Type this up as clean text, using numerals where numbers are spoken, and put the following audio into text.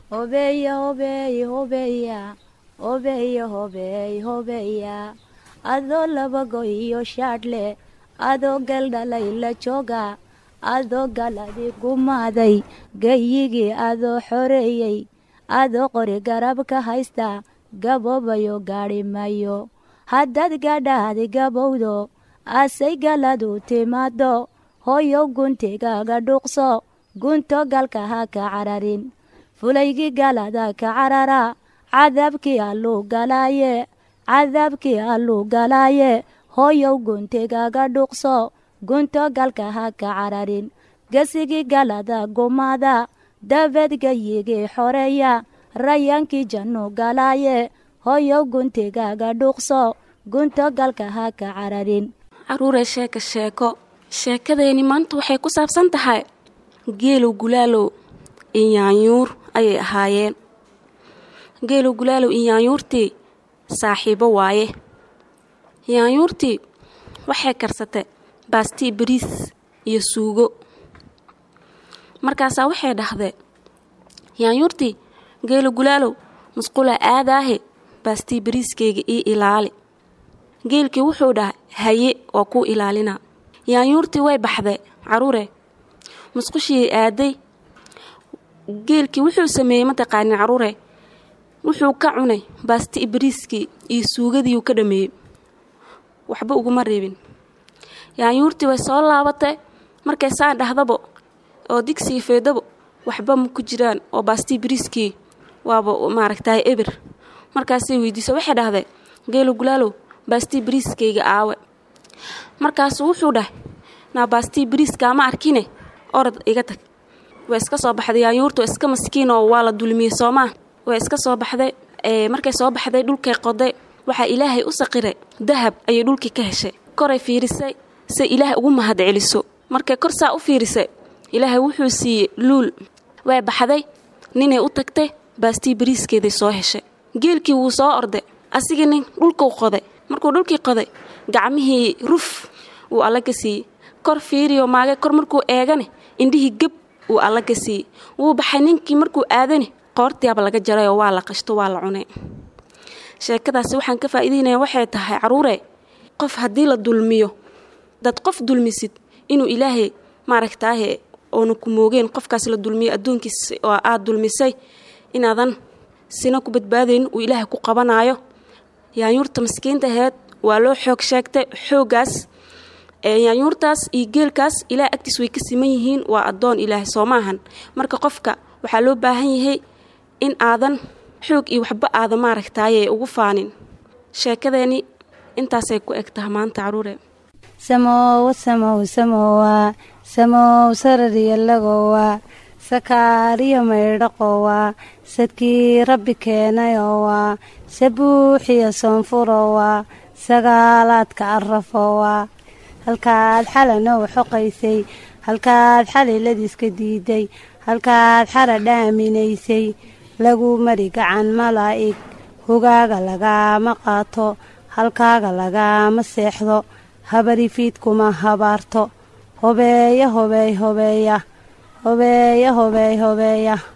hobeya hobeya hobeya hobeya hobeya hobeya adoo laba go'iyo shaadhle adoo galdhalay la jooga adoo galadi gumaaday gayigii adoo xoreeyey adoo qori garab ka haysta gaboobayo gaadhi mayo haddaad gadhaadi gabowdo asay galadu timaado hooyow guntigaaga dhuuqso gunto galka ha ka cararin fulaygii galada ka carara cadaabkii alluu galaaye hooyow guntigaaga dhuuqso gunto galka ha ka cararin gesigii galada gumaada dabeed gayigii xoreeya rayaankii jannu galaaye hooyow guntigaaga dhuuqso gunto galka ha ka cararin. caruuree sheeko sheekadeeni maanta waxay ku saabsan tahay geelow gulaalow iyo yaanyuur ayay ahaayeen. geelow gulaalow iyo yaanyuurtii saaxiibo waaye. yaanyuurtii waxay karsatay baastii bariis iyo suugo. markaasaa waxay dhahday yaanyuurtii geelow gulaalow musqula aadaahe baastii bariiskayga ii ilaali. geelkii wuxuu dhahay haye waa kuu ilaalina. yaanyuurtii way baxday caruure musqushii aaday. geelkii wuxuu sameeyey mataqaanin caruure wuxuu ka cunay baastii bariiskii iyo suugadii ka dhameeyey waxba uguma reebin. yaanyuurtii way soo laabatay markay saan dhahdaba oo digsiga feedaba waxba ma ku jiraan oo baastii bariiskii waaba maaragtay eber. markaasay weydiisay waxay dhahday geelow gulaalow baastii bariiskayga aawe. markaasuu wuxuu dhahay naa baastii bariiskaa ma arkine orod iga tag. way iska soo baxday yaanyuurtu waa iska maskiin oo waa la dulmiyey soomaa. way iska soo baxday. markay soo baxday dhulkay qoday waxaa ilaahay u saqiray dahab ayay dhulkii ka heshay. koray fiirisay say ilaahay ugu mahad celiso. markay kor saa u fiirisay ilaahay wuxuu siiyey luul. way baxday ninay u tagtay baastii bariiskeeday soo heshay. geelkii wuu soo orday asigii nin dhulkuu qoday. markuu dhulkii qoday gacmihii ruf uu alla ka siiyey. kor fiiriyo maagay kor markuu eegane indhihii gab uu alla ka siiyey. wuu baxay ninkii markuu aadane qoortiaba laga jaray oo waa la qashto waa la cunay. sheekadaasi waxaan ka faa'iideynaya waxay tahay caruure qof haddii la dulmiyo dad qof dulmisid inuu ilaahay maaragtaahe oona ku moogeen qofkaas la dulmiyo adduunkiisa oo aad dulmisay inaadan sina ku badbaadayn uu ilaahay ku qabanaayo. yaanyuurta maskiinta aheed waa loo xoog sheegtay. xooggaas yaanyuurtaas iyo geelkaas ilaah agtiis way ka siman yihiin. waa addoon ilaahay soo maahan. marka qofka waxaa loo baahan yahay in aadan xoog iyo waxba aadan maaragtaaye ugu faanin. sheekadeeni intaasay ku eg tahay maanta caruure. samowa samow samowa samow sarariyalagowa sakaariyo maydhaqowa sadkii rabbi keenayowa sabuuxiyo soonfurowa sagaalaadka arafowa halkaad xalanow xoqaysay halkaad xaliladiiska diiday halkaad xara dhaaminaysay lagu mari gacan malaa'ig hogaaga lagaama qaato halkaaga lagaama seexdo habarifiidkuma habaarto hobeeya hobeey hobeeya hobeeya hobeey hobeeya